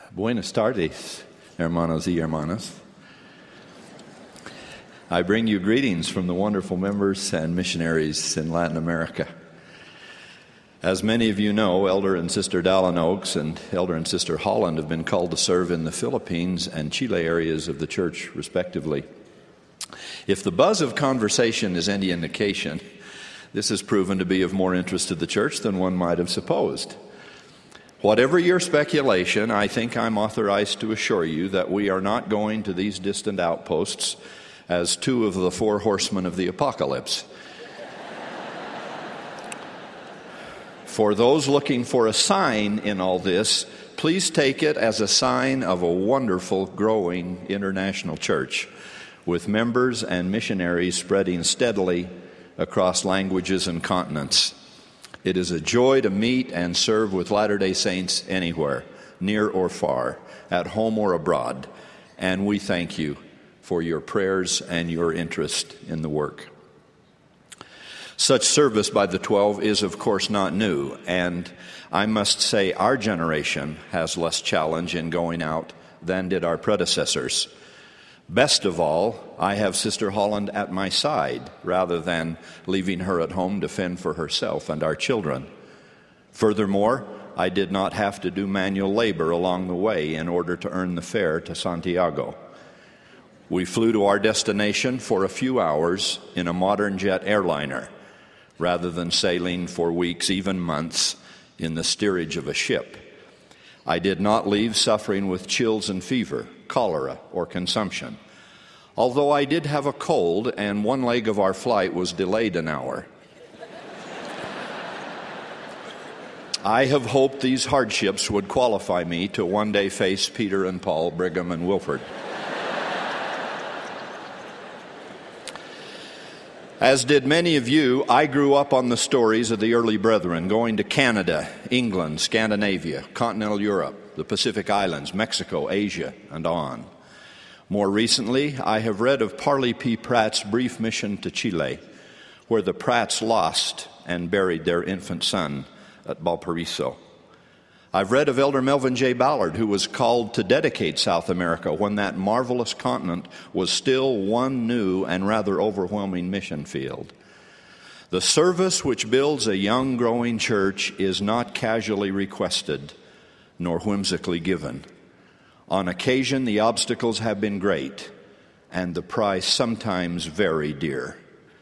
Buenas tardes, hermanos y hermanas. I bring you greetings from the wonderful members and missionaries in Latin America. As many of you know, Elder and Sister Dallin Oaks and Elder and Sister Holland have been called to serve in the Philippines and Chile areas of the church, respectively. If the buzz of conversation is any indication, this has proven to be of more interest to the church than one might have supposed. Whatever your speculation, I think I'm authorized to assure you that we are not going to these distant outposts as two of the four horsemen of the apocalypse. For those looking for a sign in all this, please take it as a sign of a wonderful, growing international church with members and missionaries spreading steadily across languages and continents. It is a joy to meet and serve with Latter-day Saints anywhere, near or far, at home or abroad, and we thank you for your prayers and your interest in the work. Such service by the 12 is, of course, not new, and I must say our generation has less challenge in going out than did our predecessors. Best of all, I have Sister Holland at my side rather than leaving her at home to fend for herself and our children. Furthermore, I did not have to do manual labor along the way in order to earn the fare to Santiago. We flew to our destination for a few hours in a modern jet airliner rather than sailing for weeks, even months, in the steerage of a ship. I did not leave suffering with chills and fever, cholera, or consumption, although I did have a cold and one leg of our flight was delayed an hour. I have hoped these hardships would qualify me to one day face Peter and Paul, Brigham and Wilford. As did many of you, I grew up on the stories of the early brethren going to Canada, England, Scandinavia, continental Europe, the Pacific Islands, Mexico, Asia, and on. More recently, I have read of Parley P. Pratt's brief mission to Chile, where the Pratts lost and buried their infant son at Valparaiso. I've read of Elder Melvin J. Ballard, who was called to dedicate South America when that marvelous continent was still one new and rather overwhelming mission field. The service which builds a young, growing church is not casually requested nor whimsically given. On occasion, the obstacles have been great, and the price sometimes very dear.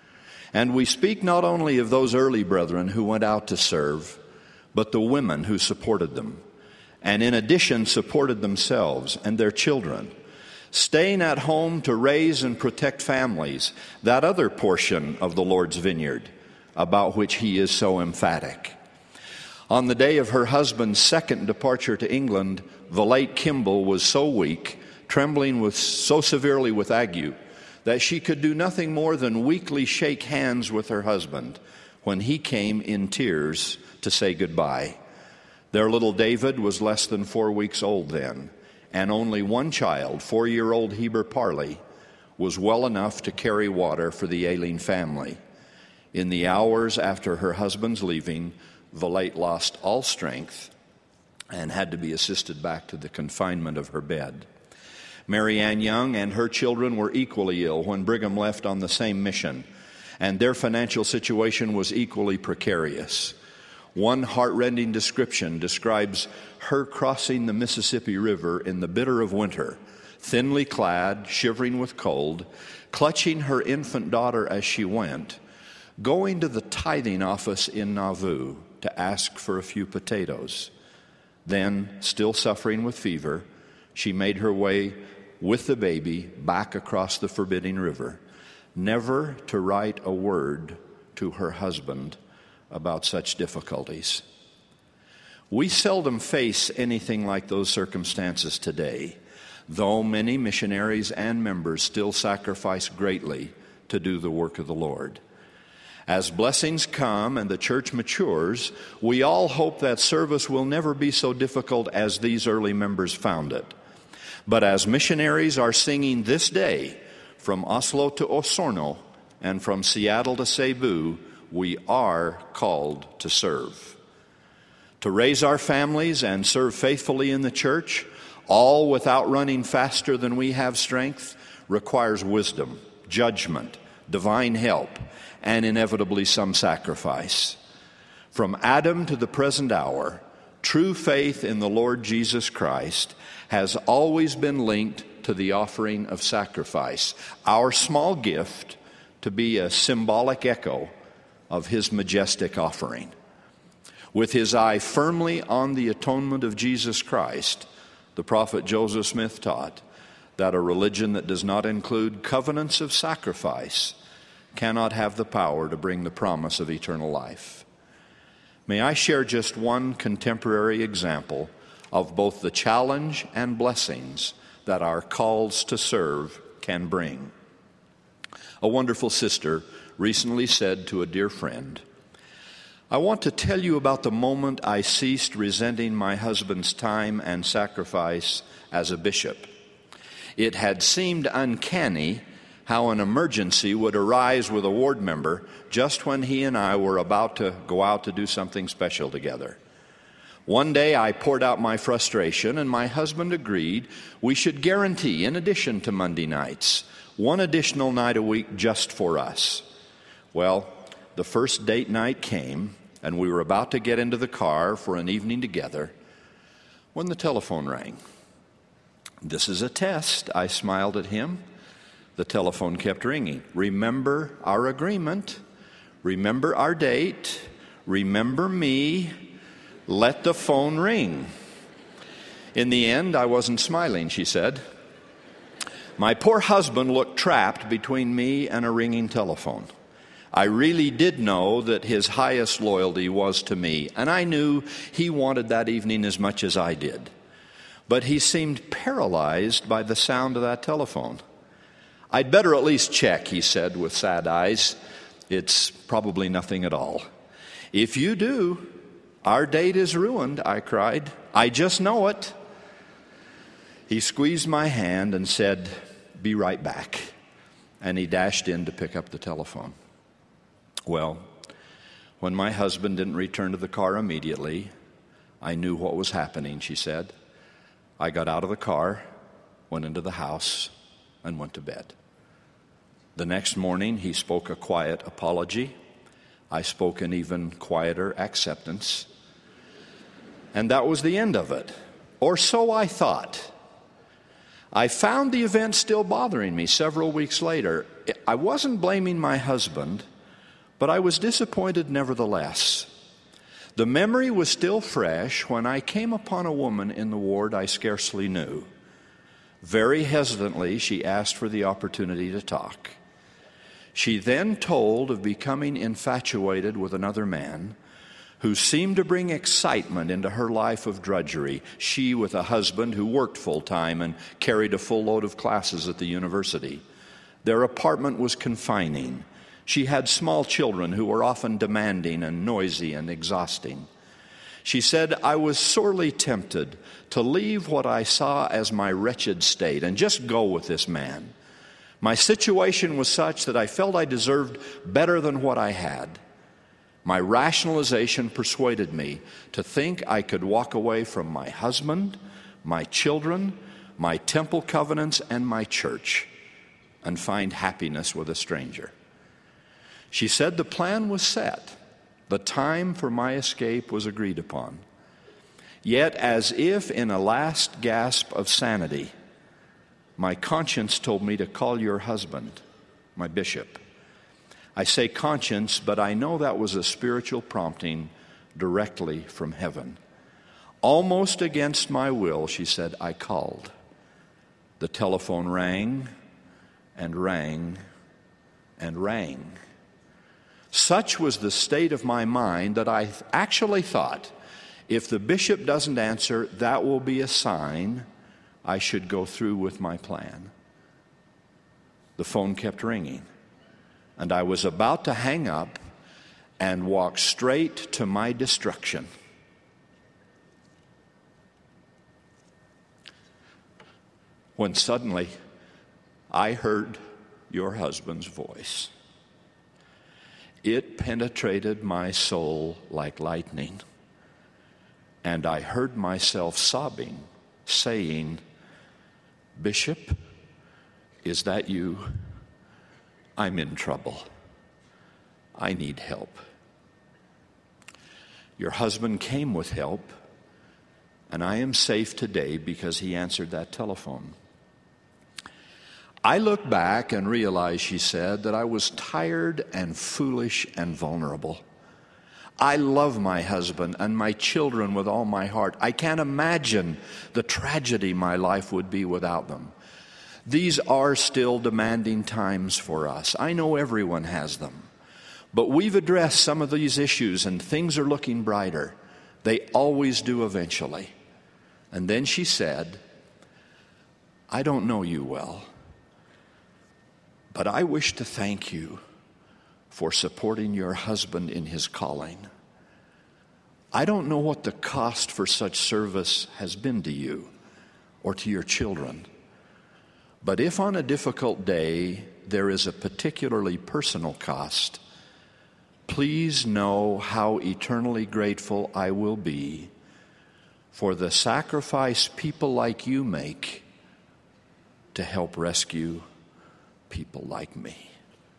And we speak not only of those early brethren who went out to serve, but the women who supported them, and in addition supported themselves and their children, staying at home to raise and protect families, that other portion of the Lord's vineyard about which he is so emphatic. On the day of her husband's second departure to England, the late Kimball was so weak, trembling so severely with ague, that she could do nothing more than weakly shake hands with her husband when he came in tears to say goodbye. Their little David was less than 4 weeks old then, and only one child, 4-year-old Heber Parley, was well enough to carry water for the ailing family. In the hours after her husband's leaving, the late lost all strength and had to be assisted back to the confinement of her bed. Mary Ann Young and her children were equally ill when Brigham left on the same mission, and their financial situation was equally precarious. One heartrending description describes her crossing the Mississippi River in the bitter of winter, thinly clad, shivering with cold, clutching her infant daughter as she went, going to the tithing office in Nauvoo to ask for a few potatoes. Then, still suffering with fever, she made her way with the baby back across the forbidding river, never to write a word to her husband about such difficulties. We seldom face anything like those circumstances today, though many missionaries and members still sacrifice greatly to do the work of the Lord. As blessings come and the church matures, we all hope that service will never be so difficult as these early members found it. But as missionaries are singing this day, from Oslo to Osorno and from Seattle to Cebu, we are called to serve. To raise our families and serve faithfully in the church, all without running faster than we have strength, requires wisdom, judgment, divine help, and inevitably some sacrifice. From Adam to the present hour, true faith in the Lord Jesus Christ has always been linked to the offering of sacrifice, our small gift to be a symbolic echo of his majestic offering. With his eye firmly on the atonement of Jesus Christ, the prophet Joseph Smith taught that a religion that does not include covenants of sacrifice cannot have the power to bring the promise of eternal life. May I share just one contemporary example of both the challenge and blessings that our calls to serve can bring. A wonderful sister recently said to a dear friend, "I want to tell you about the moment I ceased resenting my husband's time and sacrifice as a bishop. It had seemed uncanny how an emergency would arise with a ward member just when he and I were about to go out to do something special together. One day I poured out my frustration, and my husband agreed we should guarantee, in addition to Monday nights, one additional night a week just for us. Well, the first date night came, and we were about to get into the car for an evening together when the telephone rang. "This is a test," I smiled at him. The telephone kept ringing. "Remember our agreement. Remember our date. Remember me. Let the phone ring." In the end, I wasn't smiling, she said. My poor husband looked trapped between me and a ringing telephone. I really did know that his highest loyalty was to me, and I knew he wanted that evening as much as I did. But he seemed paralyzed by the sound of that telephone. "I'd better at least check," he said with sad eyes. "It's probably nothing at all." "If you do, our date is ruined," I cried. "I just know it." He squeezed my hand and said, "Be right back." And he dashed in to pick up the telephone. Well, when my husband didn't return to the car immediately, I knew what was happening, she said. I got out of the car, went into the house, and went to bed. The next morning, he spoke a quiet apology. I spoke an even quieter acceptance. And that was the end of it. Or so I thought. I found the event still bothering me several weeks later. I wasn't blaming my husband, but I was disappointed nevertheless. The memory was still fresh when I came upon a woman in the ward I scarcely knew. Very hesitantly, she asked for the opportunity to talk. She then told of becoming infatuated with another man who seemed to bring excitement into her life of drudgery, she with a husband who worked full-time and carried a full load of classes at the university. Their apartment was confining. She had small children who were often demanding and noisy and exhausting. She said, "I was sorely tempted to leave what I saw as my wretched state and just go with this man. My situation was such that I felt I deserved better than what I had. My rationalization persuaded me to think I could walk away from my husband, my children, my temple covenants, and my church and find happiness with a stranger." She said the plan was set. The time for my escape was agreed upon. Yet, as if in a last gasp of sanity, my conscience told me to call your husband, my bishop. I say conscience, but I know that was a spiritual prompting directly from heaven. Almost against my will, she said, I called. The telephone rang and rang and rang. Such was the state of my mind that I actually thought, if the bishop doesn't answer, that will be a sign I should go through with my plan. The phone kept ringing, and I was about to hang up and walk straight to my destruction. When suddenly I heard your husband's voice. It penetrated my soul like lightning, and I heard myself sobbing saying, "Bishop, is that you? I'm in trouble. I need help." Your husband came with help, and I am safe today because he answered that telephone. I look back and realize, she said, that I was tired and foolish and vulnerable. I love my husband and my children with all my heart. I can't imagine the tragedy my life would be without them. These are still demanding times for us. I know everyone has them. But we've addressed some of these issues and things are looking brighter. They always do eventually. And then she said, "I don't know you well, but I wish to thank you for supporting your husband in his calling. I don't know what the cost for such service has been to you or to your children, but if on a difficult day there is a particularly personal cost, please know how eternally grateful I will be for the sacrifice people like you make to help rescue people like me."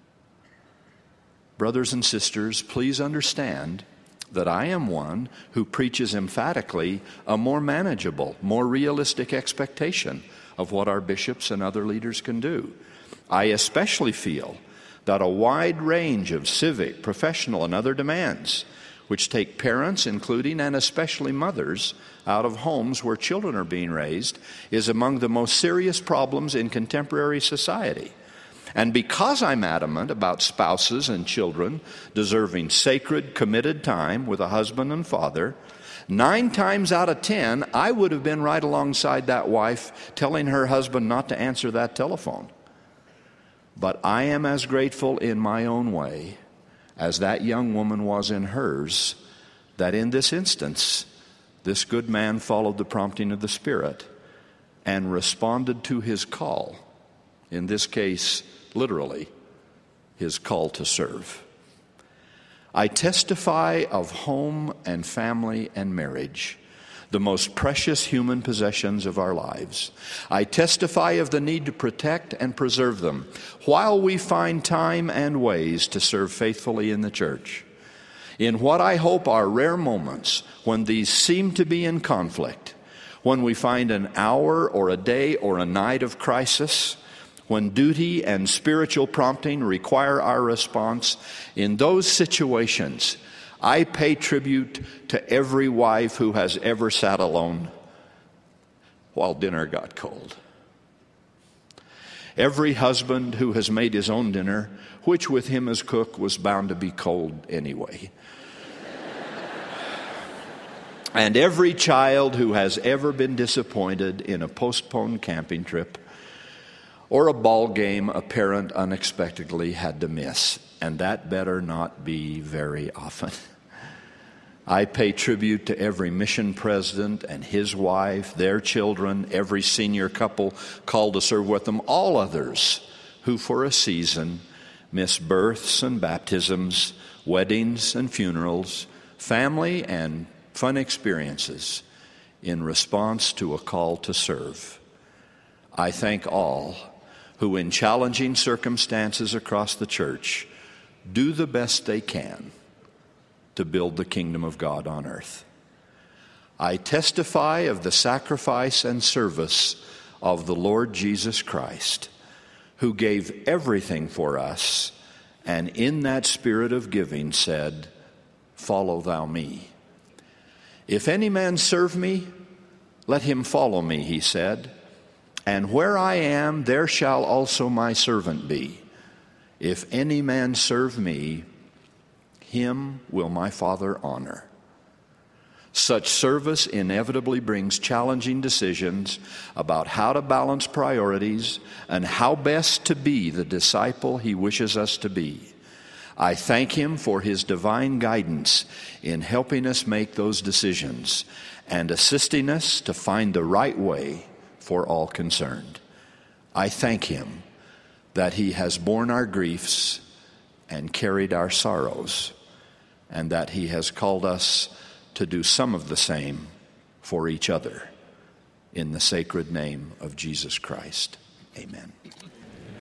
Brothers and sisters, please understand that I am one who preaches emphatically a more manageable, more realistic expectation of what our bishops and other leaders can do. I especially feel that a wide range of civic, professional, and other demands, which take parents, including and especially mothers, out of homes where children are being raised, is among the most serious problems in contemporary society. And because I'm adamant about spouses and children deserving sacred, committed time with a husband and father, 9 times out of 10, I would have been right alongside that wife telling her husband not to answer that telephone. But I am as grateful in my own way as that young woman was in hers, that in this instance, this good man followed the prompting of the Spirit and responded to his call, in this case, literally, his call to serve. I testify of home and family and marriage, the most precious human possessions of our lives. I testify of the need to protect and preserve them while we find time and ways to serve faithfully in the church. In what I hope are rare moments when these seem to be in conflict, when we find an hour or a day or a night of crisis, when duty and spiritual prompting require our response, in those situations, I pay tribute to every wife who has ever sat alone while dinner got cold. Every husband who has made his own dinner, which with him as cook was bound to be cold anyway. And every child who has ever been disappointed in a postponed camping trip or a ball game a parent unexpectedly had to miss, and that better not be very often. I pay tribute to every mission president and his wife, their children, every senior couple called to serve with them, all others who for a season miss births and baptisms, weddings and funerals, family and fun experiences in response to a call to serve. I thank all who in challenging circumstances across the church do the best they can to build the kingdom of God on earth. I testify of the sacrifice and service of the Lord Jesus Christ, who gave everything for us, and in that spirit of giving said, "Follow thou me." "If any man serve me, let him follow me," he said. "And where I am, there shall also my servant be. If any man serve me, him will my Father honor." Such service inevitably brings challenging decisions about how to balance priorities and how best to be the disciple he wishes us to be. I thank him for his divine guidance in helping us make those decisions and assisting us to find the right way for all concerned. I thank him that he has borne our griefs and carried our sorrows, and that he has called us to do some of the same for each other. in the sacred name of Jesus Christ. Amen.